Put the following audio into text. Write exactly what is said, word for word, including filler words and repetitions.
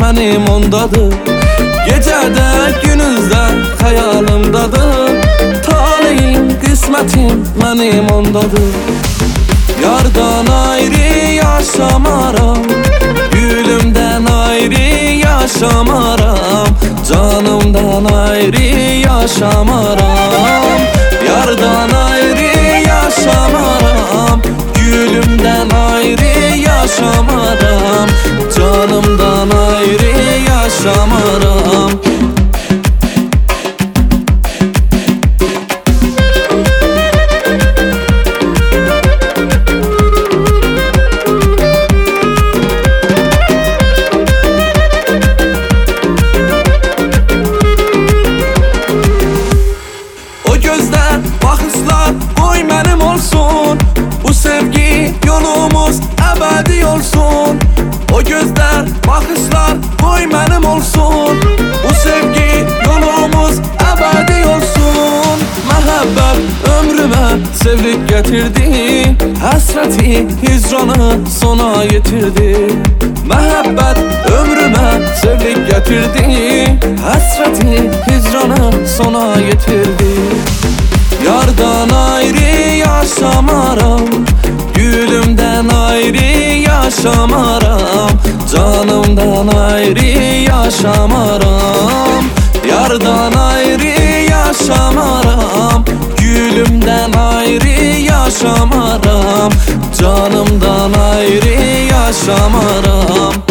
mənim ondadır. Gecədə, günüzdə xəyalımdadır. Taleyim, qismətim mənim ondadır. Yardan ayrı yaşamaram, gülümdən ayrı yaşamaram, canımdan ayrı yaşamaram. Yardan ayrı yaşamaram, gülümdən ayrı yaşamaram, canımdan ayrı yaşamaram. Baxışlar qoy mənim olsun, bu sevgi yolumuz əbədi olsun. O gözlər, baxışlar qoy mənim olsun, bu sevgi yolumuz əbədi olsun. Məhəbbət ömrümə sevlik gətirdi, həsrəti hicranı sona yetirdi. Məhəbbət ömrümə sevlik gətirdi, həsrəti hicranı sona yetirdi. Yardan ayrı yaşamaram, gülümdən ayrı yaşamaram, canımdan ayrı yaşamaram. Yardan ayrı yaşamaram, gülümdən ayrı yaşamaram, canımdan ayrı yaşamaram.